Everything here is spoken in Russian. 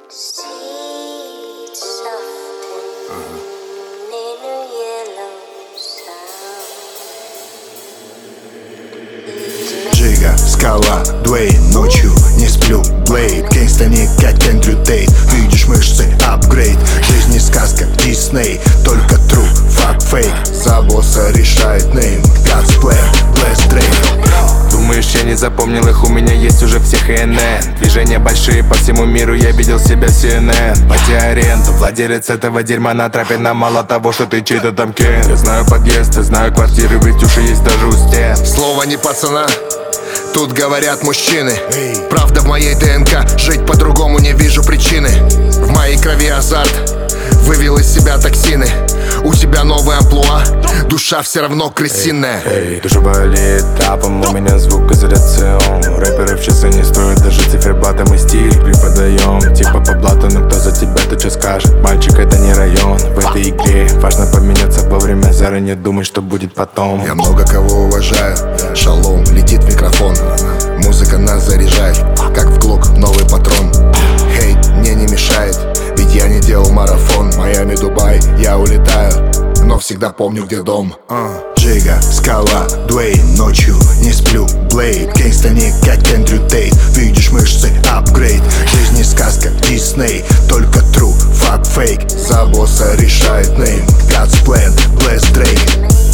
Seeds soften in a yellow sound. Джига, скала, Дуэйн, ночью не сплю, Блейд, гейнгста не как Эндрю Тейт. Видишь мышцы, апгрейд, жизнь не сказка, Дисней, только true, fuck fake. За босса решает нейм, God's plan, bless Drake. Думаешь, я не запомнил их, у меня есть уже все ХНН. Движения большие по всему миру, я видел себя в CNN. Плати аренду, владелец этого дерьма на трапе. Нам мало того, что ты чей-то там кен. Я знаю подъезд, я знаю квартиры, ведь уши есть даже у стен. Слово не пацана, тут говорят мужчины. Правда в моей ДНК, жить по-другому не вижу причины. В моей крови азарт, вывел из себя токсины. У тебя новый амплуа, душа все равно крысиная. Душа болит тапом, у меня звукоизоляцион. Рэперы в часы не стоят, даже циферблата мы стиль преподаем. Типа по блату, но кто за тебя, то что скажет? Мальчик, это не район, в этой игре важно поменяться вовремя, заранее думать, что будет потом. Я много кого уважаю, шалом, летит микрофон. Музыка нас заряжает, как в глок новый патрон. Хейт мне не мешает, ведь я не делал марафон. Майами, Дубай, я улетаю, но всегда помню, где дом. Джига, скала, Дуэйн, ночью не сплю, Блейд, гейнгста не как Эндрю Тейт. Видишь мышцы, апгрейд, жизнь не сказка, Дисней, только true, fuck fake. За босса решает нейм, God's plan, bless Drake.